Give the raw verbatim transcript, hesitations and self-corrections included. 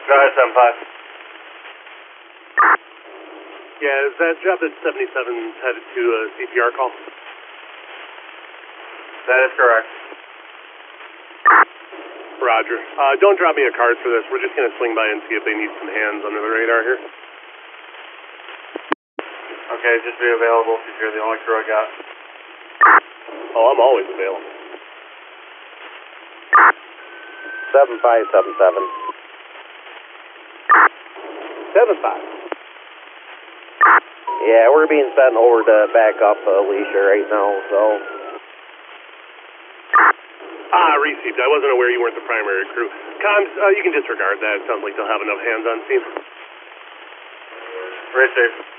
Drive seven five. Yeah, is that job at seventy-seven headed to a C P R call? That is correct. Roger. Uh, don't drop me a card for this. We're just going to swing by and see if they need some hands under the radar here. Okay, just be available if you're the only crew I got. Oh, I'm always available. seven five seven seven. seven five. Yeah, we're being sent over to back up Alicia right now, so. Ah, received. I wasn't aware you weren't the primary crew. Comms, uh, you can disregard that. It sounds like they'll have enough hands on scene. Received.